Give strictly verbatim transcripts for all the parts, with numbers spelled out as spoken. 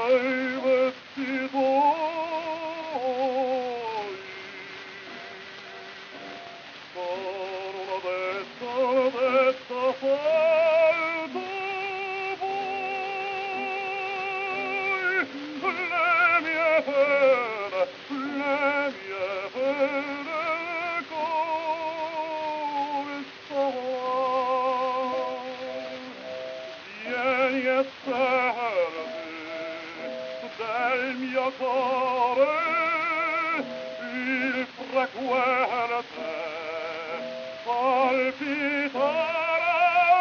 ai vestiti sono detto, detto faldo voi, le mie pene, le mie pene come sono. Vieni e servi del mio cuore il frequente palpitare.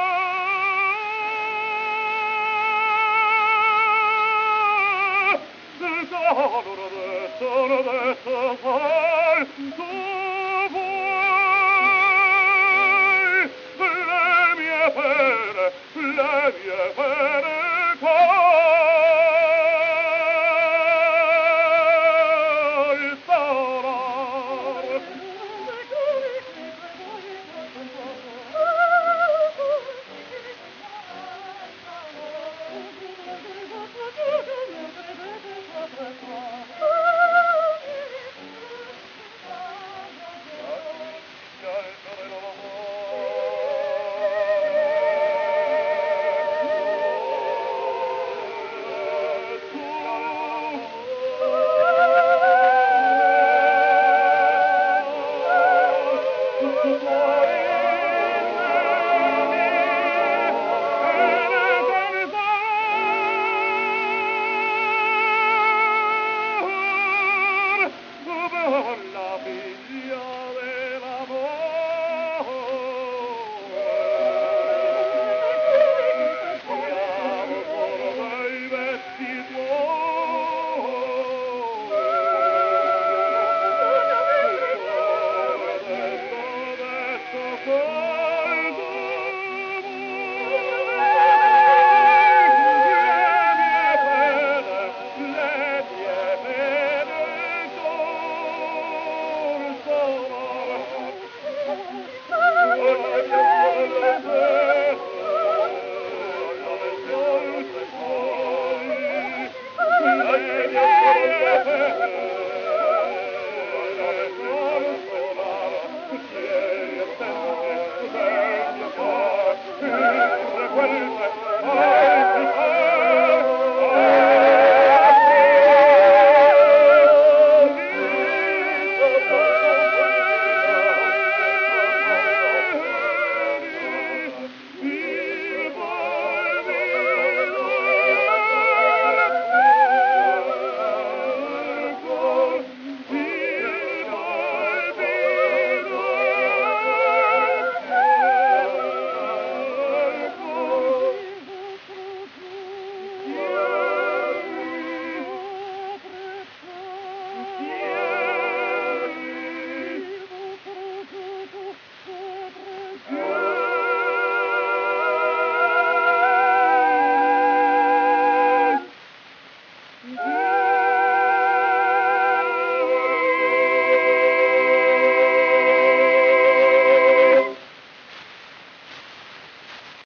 Sono detto, sono detto, fai tu vuoi le mie pene, le mie pene la figlia dell'amore. Siamo solo dei vecchi tuoi. Detto, detto, caldo Quel